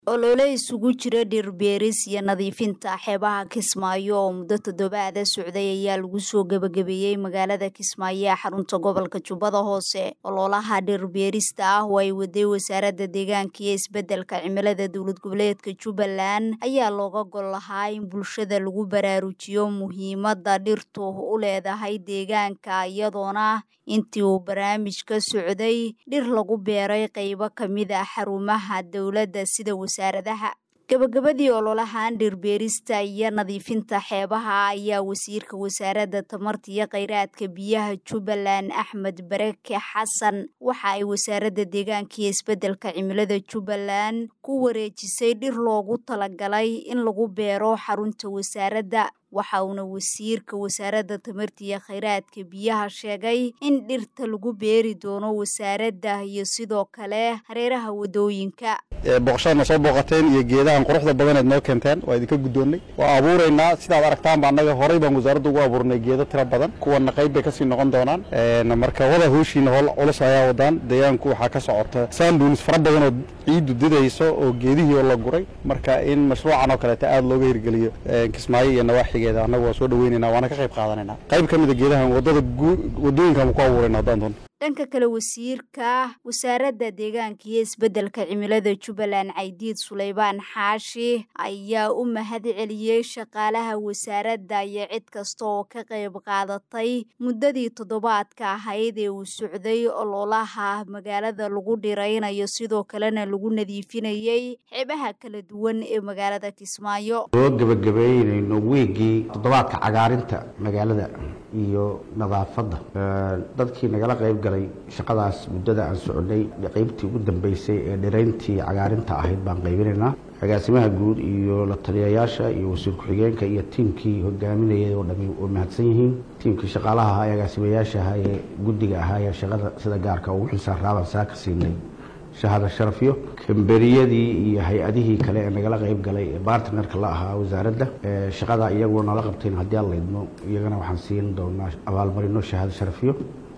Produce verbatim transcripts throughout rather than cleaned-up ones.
olole isugu jira dhir beeris iyo nadiifinta xeebaha Kismaayo oo muddo toddobaad socday ayaa lagu soo gabagabeeyay magaalada Kismaayo ee xarunta gobolka Jubbada Hoose. Ololaha dhir beerista ah oo ay waday wasaaradda deegaanka iyo isbeddelka cimilada dowlad goboleedka Jubbaland ayaa looga gol lahaa in bulshada lagu baraarujiyo muhiimadda dhirtu u leedahay deegaanka, iyadoona intii uu barnaamijka socday dhir lagu beeray qaybo ka mid ah xarumaha dowladda sida wasaaradaha. Gabagabadii ololahan dhir beerista iyo nadiifinta xeebaha ayaa wasiirka wasaaradda tamarta iyo kheyraadka biyaha Jubbaland Axmed Barake Xasan waxa ay wasaaradda deegaanka iyo isbeddelka cimilada Jubbaland ku wareejisay dhir loogu talagalay in lagu beero xarunta wasaaradda. waxa uuna wasiirka wasaaradda tamarta iyo kheyraadka biyaha sheegay in dhirta lagu beeri doono wasaaradda iyo sidoo kale hareeraha wadooyinka. boqoshadna soo booqateen iyo geedahan quruxda badan ee noo keenteen waa idinka guddoonnay waa abuureynaa sidaad aragtaan baa annaga horey baan wasaaradda ugu abuurnay geedo tiro badan kuwana qayb bay kasii noqon doonaan marka wada hawshiina howl culus ayaa wadaan deegaanku waxaa ka socota sanduunis fara badan oo ciidu didayso oo geedihii oo la guray marka in mashruucan oo kaleeta aad looga hirgeliyo Kismaayo iyo nawaaxigeeda annagu waa soo dhaweynaynaa waana ka qayb qaadanaynaa qayb ka mid ah geedahan wadada wadooyinka ku abuureynaa doontoon. dhanka kale wasiirka wasaaradda deegaanka iyo isbeddelka cimilada Jubbaland Caydiid Suleybaan Xaashi ayaa u mahad celiyay shaqaalaha wasaaradda iyo cid kasta oo ka qayb qaadatay muddadii toddobaadka ahayd ee uu socday ololaha magaalada lagu dhiraynayo sidoo kalena lagu nadiifinayay xeebaha kala duwan ee magaalada Kismaayo. oo gabagabeynayno weegii toddobaadka cagaarinta magaalada iyo nadaafadda dadkii nagala qayb galay shaqadaas muddada aan soconay qaybtii ugu dambeysay ee dhirayntii cagaarinta ahayd baan qaybinaynaa agaasimaha guud iyo la taliyayaasha iyo wasiir ku-xigeenka iyo tiimkii hogaaminayay oo dhammi oo mahadsan yihiin tiimkii shaqaalaha ahaa agaasimayaasha ahaa ee guddiga ahaa ee shaqada sida gaarka ugu xilsaaraaban saaka siinay shahada sharafyo kambariyadii iyo hay-adihii kale ee nagala qayb galay ee bartnerka la ahaa wasaaradda shaqada iyagoo nala qabteen haddii aan laydmo iyagana waxaan siin doonaa abaalmarino shahada sharafyo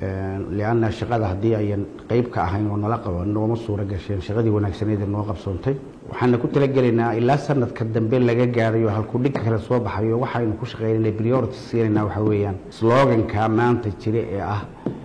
lianna shaqada haddii ayan qayb ka ahayn oo nala qaban nooma suura gasheen shaqadii wanaagsaneed ee noo qabsoontay waxaana ku talagelaynaa ilaa sanadka dambe laga gaarayo halkuu dhig kale soo baxayo waxaynu ku shaqeynay priority siinayna waxa weeyaan sloganka maanta jira ee ah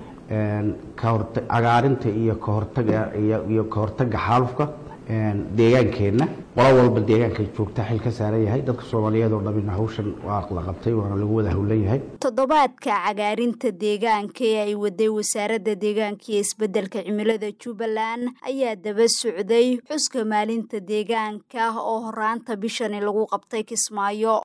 ka hortag cagaarinta iyo ka hortaga iyo ka hortaga xaalufka deegaankeenna qolo walba deegaanka joogta xil ka saaran yahay dadka Soomaaliyeed oo dhammaan hawshan waa la qabtay waana lagu wada hawlan yahay. toddobaadka cagaarinta deegaanka ee ay waday wasaaradda deegaanka iyo isbeddelka cimilada Jubbaland ayaa daba socday xuska maalinta deegaanka oo horaanta bishan lagu qabtay Kismaayo.